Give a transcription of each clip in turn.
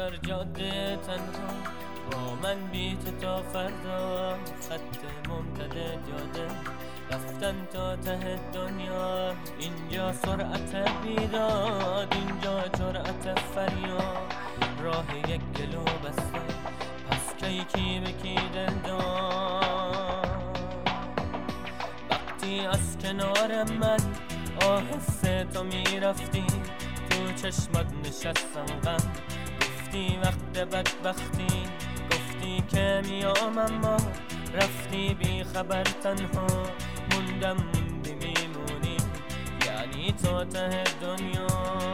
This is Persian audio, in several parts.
در جاده تنها با من بیت تا فردا، خط ممتد جاده رفتن تا ته دنیا. اینجا سرعت بیداد، اینجا جرأت فریاد، راه یک گلو بسته پس کی به کی دل داد. وقتی از کنار من آهسته تو میرفتی، تو چشمت نشستم غم، گفتی وقت بدبختی، گفتی که میام اما رفتی بی خبر تنها. موندم موندی میمونی، یعنی تو ته دنیا.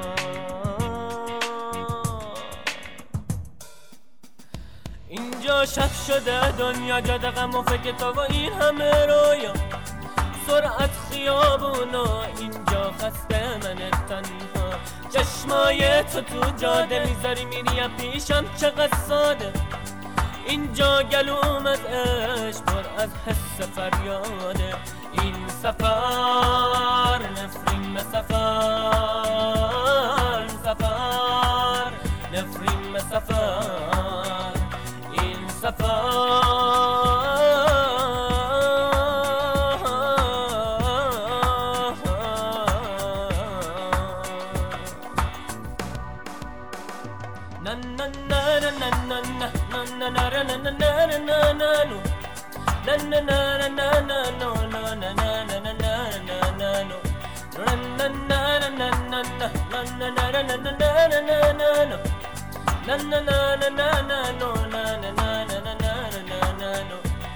اینجا شب شده دنیا جاده غم و فکر تو و این همه رویا، سرعت خیابونا، اینجا خسته من تنها. چشمای تو جاده میذاری میری پیشم چقدر ساده، اینجا گلوم از عشق پر از حس فریاده. این سفر نفرین به سفر، سفر نفرین به سفر، این سفر na na na na na na na na na na na na na na na no na na na na na no na na na na na na na no na na na na na na na na na na na na no na na na na na na no na na na na na na no.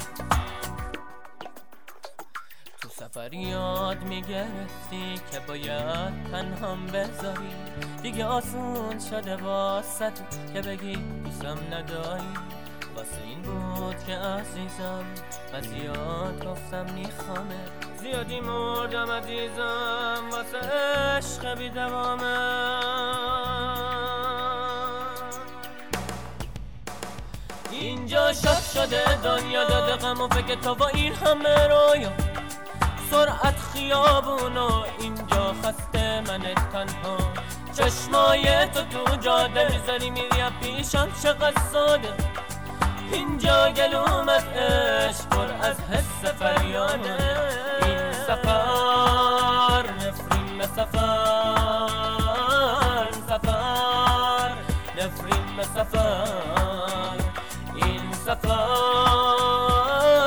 تو سفر یاد میگرفتی که باید تنهام بذاری، دیگه آسون شده واسه که بگی دوستم نداری. واسه این بود که عزیزم من زیاد گفتم میخوامه، زیادی مردم عزیزم واسه عشق بی دوامه. اینجا شب شده دنیا داده غم و فکر تو با این همه رویا، سرعت خیابونا، اینجا خسته من تنها. چشمای تو جاده میذاری میری پیشم چقدر ساده، اینجا گلوم از عشق پر از حس فریاده. این سفر نفرین به سفر، سفر نفرین به سفر، این سفر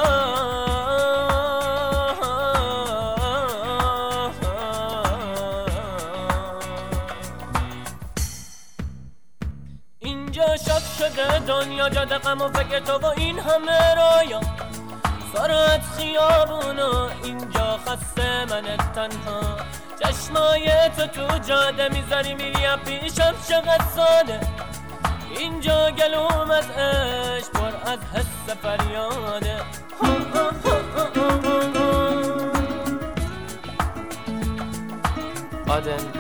اینجا شب شده دنیا جاده غم و فکر تو و این همه رویا، سرعت خیابونا، اینجا خسته من تنها. چشمای تو جاده میذاری میری پیشم چقدر ساده، اینجا گلوم از عشق پر از حس فریاده. آدم